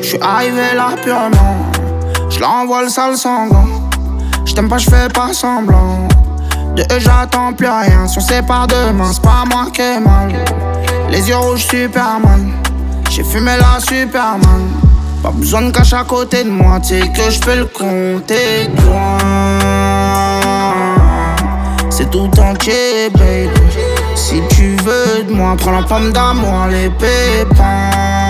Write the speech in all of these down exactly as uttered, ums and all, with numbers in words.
J'suis arrivé là purement. J'lenvoie le sale sanglant. J't'aime pas, j'fais pas semblant. De eux j'attends plus rien. Si on sépare demain, c'est pas moi qui ai mal. Les yeux rouges Superman. J'ai fumé la Superman. Pas besoin de cacher à côté de moi. T'sais que j'peux le compter de loin. C'est tout entier, baby. Si tu veux de moi, prends la pomme d'amour, les pépins.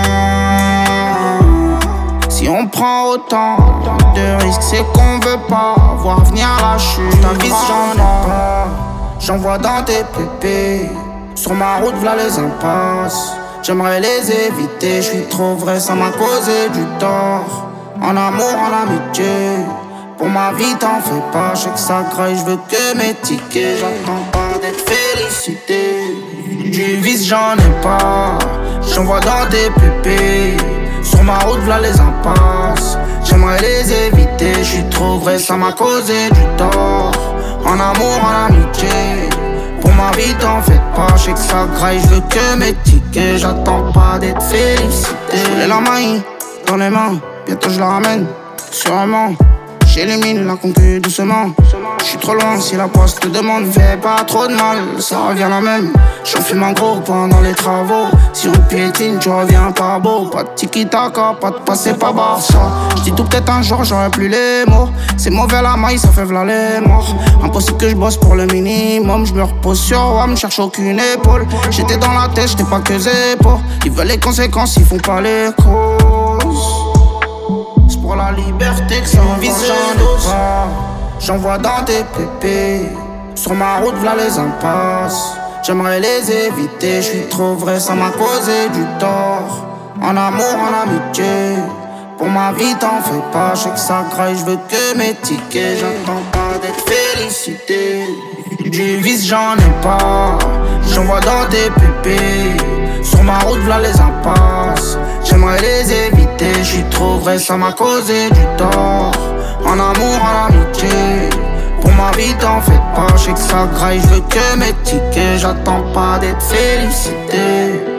Si on prend autant de risques, c'est qu'on veut pas voir venir la chute. Ta vie, j'en ai pas. J'envoie dans tes pépés. Sur ma route, v'là les impasses. J'aimerais les éviter, j'suis trop vrai, ça m'a causé du tort. En amour, en amitié. Pour ma vie, t'en fais pas, j'sais que ça graille, j'veux que mes tickets. J'attends pas d'être félicité. Du vice, j'en ai pas. J'envoie dans tes pépés. Sur ma route, v'là les impasses. J'aimerais les éviter, j'suis trop vrai, ça m'a causé du tort. En amour, en amitié. Pour ma vie, t'en fais pas, j'sais que ça graille, j'veux que mes tickets. J'attends pas d'être félicité. J'voulais la maille dans les mains, bientôt je la ramène, sûrement. J'élimine la concu doucement. J'suis trop loin si la poste te demande. Fais pas trop de mal, ça revient la même. J'en fume un gros pendant les travaux. Si on piétine, tu reviens pas beau. Pas de tiki-taka, pas de passer par Barça. J'dis tout peut-être un jour, j'aurai plus les mots. C'est mauvais la maille, ça fait v'là les morts. Impossible que je bosse pour le minimum. J'me repose sur moi, me cherche aucune épaule. J'étais dans la tête, j'étais pas que zépo. Ils veulent les conséquences, ils font pas les causes. Pour la liberté que ça vise, j'en ai pas. J'envoie dans tes pépés. Sur ma route, v'là les impasses. J'aimerais les éviter, j'suis trop vrai, ça m'a causé du tort. En amour, en amitié. Pour ma vie, t'en fais pas, j'sais que ça graille, j'veux que mes tickets. J'attends pas d'être félicité. Du vice, j'en ai pas. J'envoie dans tes pépés. Sur ma route, v'là les impasses. J'aimerais les éviter, j'suis trop vrai, ça m'a causé du tort. En amour, en amitié. Pour ma vie, t'en fais pas, j'sais que ça graille, j'veux que mes tickets. J'attends pas d'être félicité.